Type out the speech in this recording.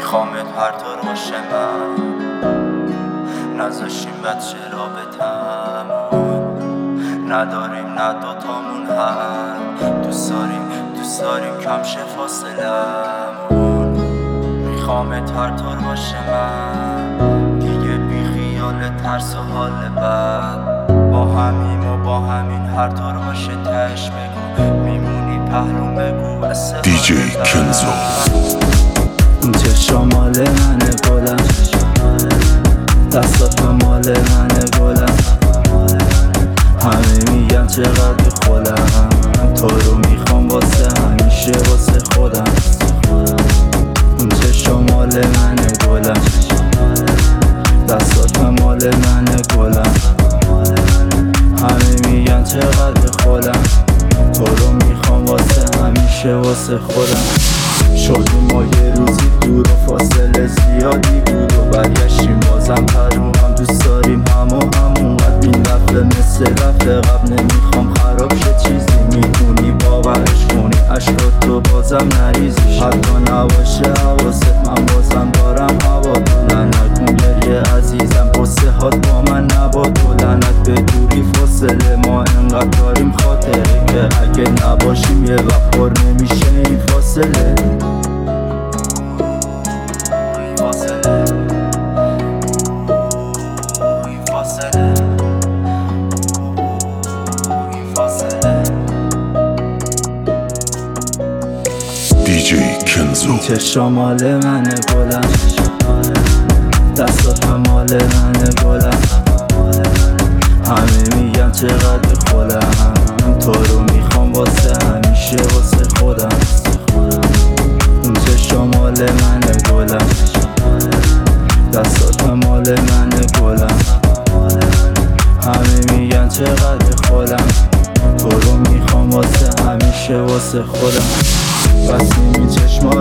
میخوامت هر طور باشه من نذاشیم بچه رابطمون نداریم نه دوتامون هم دوست داریم کم شه فاصلمون میخوامت هر طور باشه من دیگه بی خیال ترس و حال بد با همین هر طور باشه تهش بگو میمونی پهلوم بگو دیجی کنزو چشم مال منه گلم دستات مال منه گلم همه میگن چقدر خودم تو رو میخوام واسه همیشه واسه خودم چشم مال منه گلم دستات مال منه گلم همه میگن چقدر خودم تو رو میخوام واسه همیشه واسه خودم شدیم ما یه روزی دور و فاصله زیادی بود و برگشتیم بازم هم دوست داریم همون قد این دفعه مثل دفعه قبل نمیخوام خراب شه چیزی میتونی باورش کنی عشقات تو بازم نریزی حتی نباشه حواست من بازم دارم هوا تو لعنت کن گریه عزیزم قصه هات با من نباد تو لعنت به دوری فاصله ما انقدر داریم خاطره که اگه نباشیم یه وقت پر نمیشه این فاصله دیجی کنزو چشم مال منه گلم دستات مال منه گلم همه میگن چقدر خودم تو رو میخوام واسه همیشه واسه خودم چشم مال منه گلم دستات مال منه گلم همه میگن چقدر خودم تو رو میخوام واسه همیشه واسه خودم بستیم این چشما